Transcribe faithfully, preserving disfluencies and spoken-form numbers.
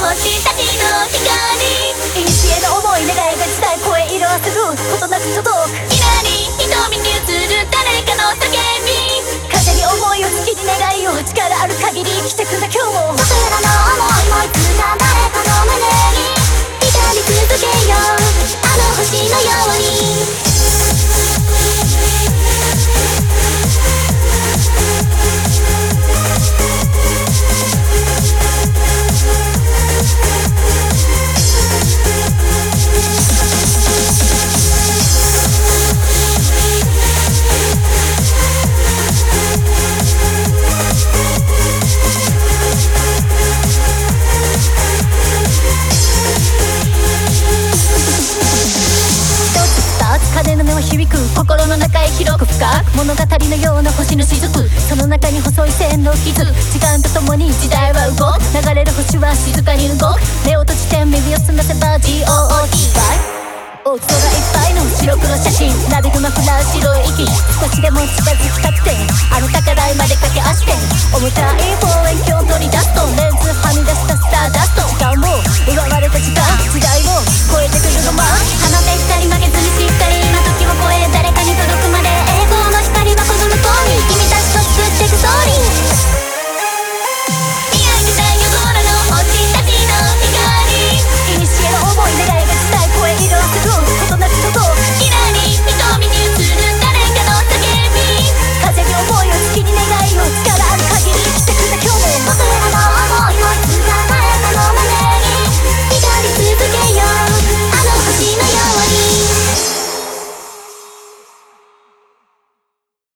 星たちの光、 古の思い願いが時代声色あせることなく届く。 きらり瞳に映る誰かの叫び、 風に思いを月に願いを力ある限り生きてくんだ今日も。 僕らの想いもいつか誰かの胸に光り続けよう、あの星のように。 鐘の音は響く心の中へ広く深く、物語のような星の雫、その中に細い線の傷、時間とともに時代は動く、流れる星は静かに動く、目を閉じて耳を澄ませば ジーオーオーティー 大空いっぱいの白黒写真、なびくマフラー白い息、少しでも近づきたくてあなたから